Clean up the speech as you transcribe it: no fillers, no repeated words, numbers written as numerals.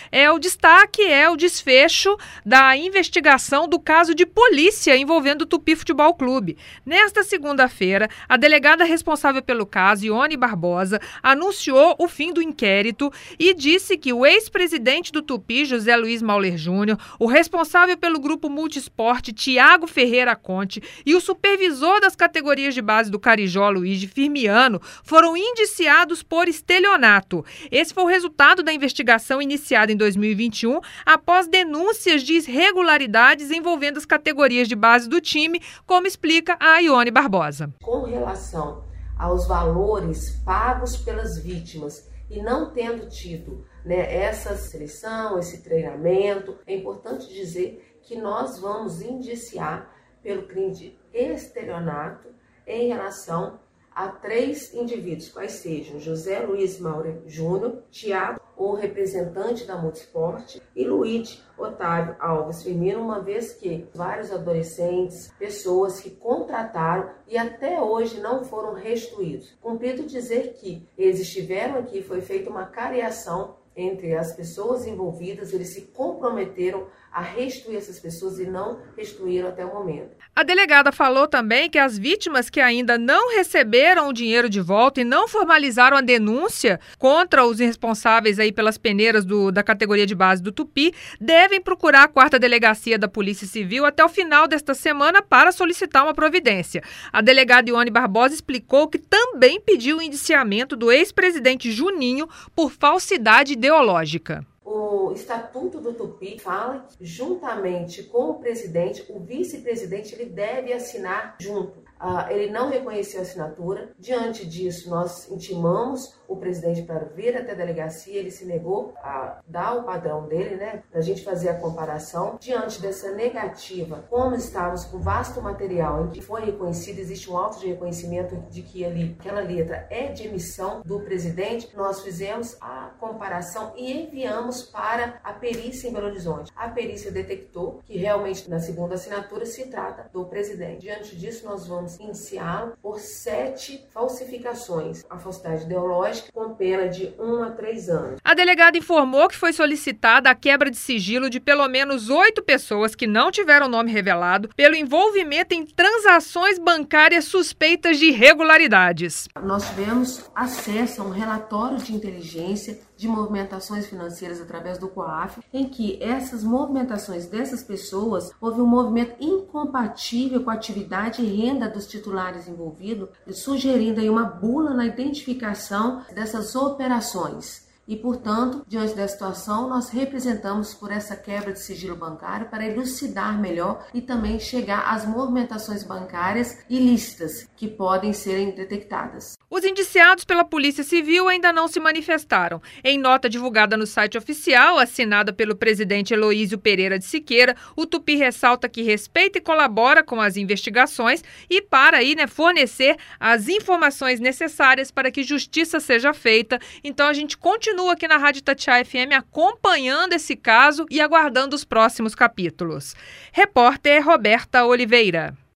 O destaque é o desfecho da investigação do caso de polícia envolvendo o Tupi Futebol Clube. Nesta segunda-feira, a delegada responsável pelo caso, Ione Barbosa, anunciou o fim do inquérito e disse que o ex-presidente do Tupi, José Luiz Mauler Júnior, o responsável pelo grupo Multisport, Tiago Ferreira Conte, e o supervisor das categorias de base do Carijó, Luiz Firmiano, foram indiciados por estelionato. Esse foi o resultado da investigação iniciada em 2021, após denúncias de irregularidades envolvendo as categorias de base do time, como explica a Ione Barbosa. Com relação aos valores pagos pelas vítimas e não tendo tido, essa seleção, esse treinamento, é importante dizer que nós vamos indiciar pelo crime de estelionato em relação a 3 indivíduos, quais sejam José Luiz Mauler Júnior, Tiago, o representante da Multisport, e Luiz Otávio Alves Firmino, uma vez que vários adolescentes, pessoas que contrataram e até hoje não foram restituídos. Cumprido dizer que eles estiveram aqui, foi feita uma cariação entre as pessoas envolvidas, eles se comprometeram a restituir essas pessoas e não restituíram até o momento. A delegada falou também que as vítimas que ainda não receberam o dinheiro de volta e não formalizaram a denúncia contra os responsáveis aí pelas peneiras da categoria de base do Tupi devem procurar a 4ª Delegacia da Polícia Civil até o final desta semana para solicitar uma providência. A delegada Ione Barbosa explicou que também pediu o indiciamento do ex-presidente Juninho por falsidade ideológica. O Estatuto do Tupi fala que, juntamente com o presidente, o vice-presidente ele deve assinar junto. Ele não reconheceu a assinatura. Diante disso, nós intimamos o presidente para vir até a delegacia. Ele se negou a dar o padrão dele, para a gente fazer a comparação. Diante dessa negativa, como estávamos com vasto material em que foi reconhecido, existe um auto de reconhecimento de que aquela letra é de emissão do presidente, nós fizemos a comparação e enviamos para a perícia em Belo Horizonte. A perícia detectou que realmente na segunda assinatura se trata do presidente. Diante disso, nós vamos iniciá-lo por 7 falsificações, a falsidade ideológica, com pena de 1 a 3 anos. A delegada informou que foi solicitada a quebra de sigilo de pelo menos 8 pessoas que não tiveram nome revelado pelo envolvimento em transações bancárias suspeitas de irregularidades. Nós tivemos acesso a um relatório de inteligência de movimentações financeiras através do COAF, em que essas movimentações dessas pessoas, houve um movimento incompatível com a atividade e renda dos titulares envolvidos, sugerindo aí uma bula na identificação dessas operações. E, portanto, diante da situação, nós representamos por essa quebra de sigilo bancário para elucidar melhor e também chegar às movimentações bancárias ilícitas que podem serem detectadas. Os indiciados pela Polícia Civil ainda não se manifestaram. Em nota divulgada no site oficial, assinada pelo presidente Eloísio Pereira de Siqueira, o Tupi ressalta que respeita e colabora com as investigações e para fornecer as informações necessárias para que justiça seja feita. Então a gente continua aqui na Rádio Itatiaia FM acompanhando esse caso e aguardando os próximos capítulos. Repórter Roberta Oliveira.